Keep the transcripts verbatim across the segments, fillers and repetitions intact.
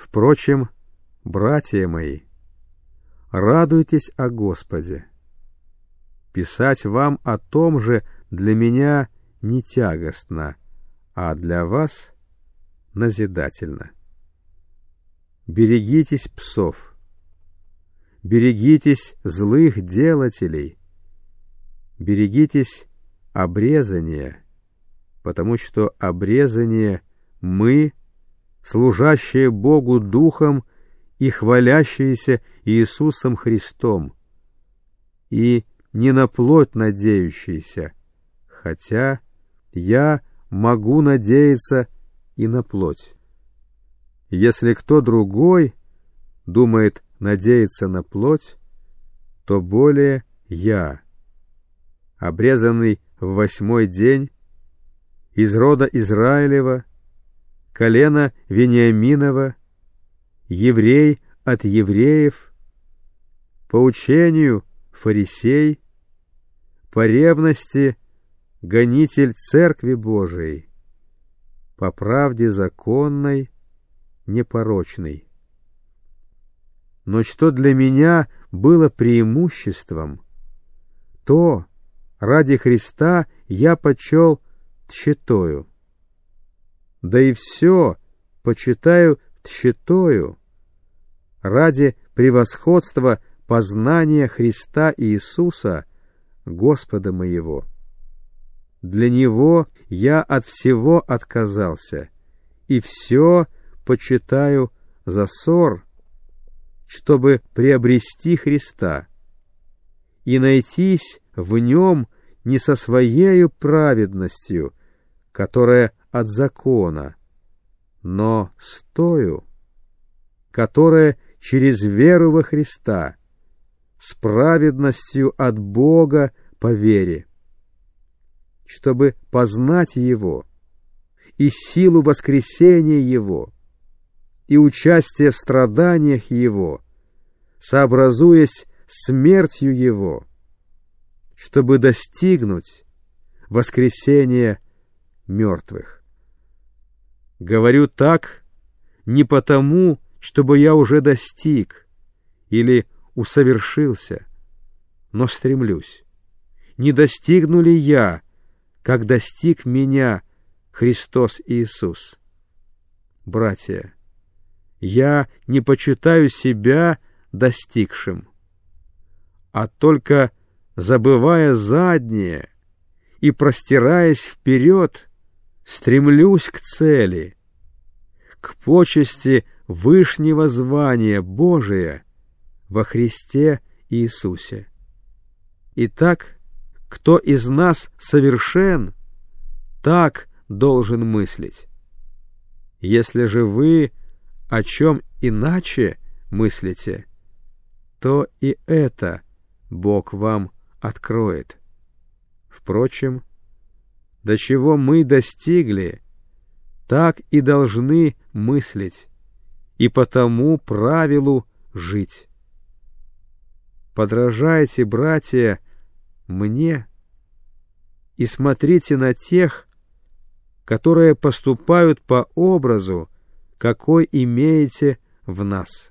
Впрочем, братья мои, радуйтесь о Господе. Писать вам о том же для меня не тягостно, а для вас назидательно. Берегитесь псов, берегитесь злых делателей, берегитесь обрезания, потому что обрезание мы, служащие Богу Духом и хвалящиеся Иисусом Христом, и не на плоть надеющиеся, хотя я могу надеяться и на плоть. Если кто другой думает надеяться на плоть, то более я, обрезанный в восьмой день, из рода Израилева, колена Вениаминова, еврей от евреев, по учению фарисей, по ревности гонитель Церкви Божией, по правде законной, непорочной. Но что для меня было преимуществом, то ради Христа я почел тщетою. Да и все почитаю тщетою ради превосходства познания Христа Иисуса, Господа моего. Для Него я от всего отказался, и все почитаю за ссор, чтобы приобрести Христа и найтись в Нем не со своею праведностью, которая от закона, но с тою, которая через веру во Христа, с праведностью от Бога по вере, чтобы познать Его и силу воскресения Его и участие в страданиях Его, сообразуясь смертью Его, чтобы достигнуть воскресения мертвых. Говорю так не потому, чтобы я уже достиг или усовершился, но стремлюсь. Не достигну ли я, как достиг меня Христос Иисус? Братья, я не почитаю себя достигшим, а только, забывая заднее и простираясь вперед, стремлюсь к цели, к почести вышнего звания Божия во Христе Иисусе. Итак, кто из нас совершен, так должен мыслить. Если же вы о чем иначе мыслите, то и это Бог вам откроет. Впрочем, до чего мы достигли, так и должны мыслить, и по тому правилу жить. Подражайте, братья, мне и смотрите на тех, которые поступают по образу, какой имеете в нас.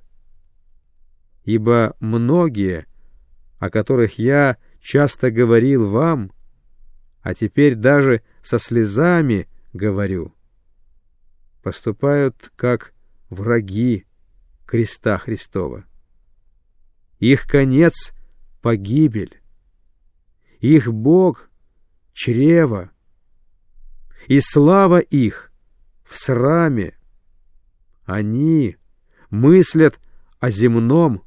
Ибо многие, о которых я часто говорил вам, а теперь даже со слезами говорю, поступают как враги креста Христова. Их конец — погибель, их Бог — чрево, и слава их в сраме. Они мыслят о земном,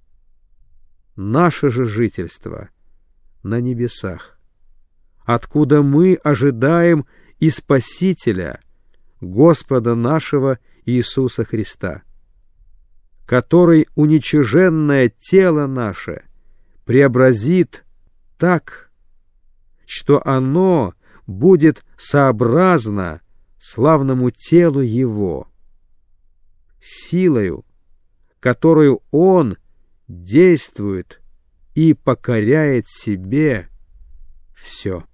наше же жительство на небесах, откуда мы ожидаем и Спасителя, Господа нашего Иисуса Христа, который уничиженное тело наше преобразит так, что оно будет сообразно славному телу Его, силою, которую Он действует и покоряет себе все.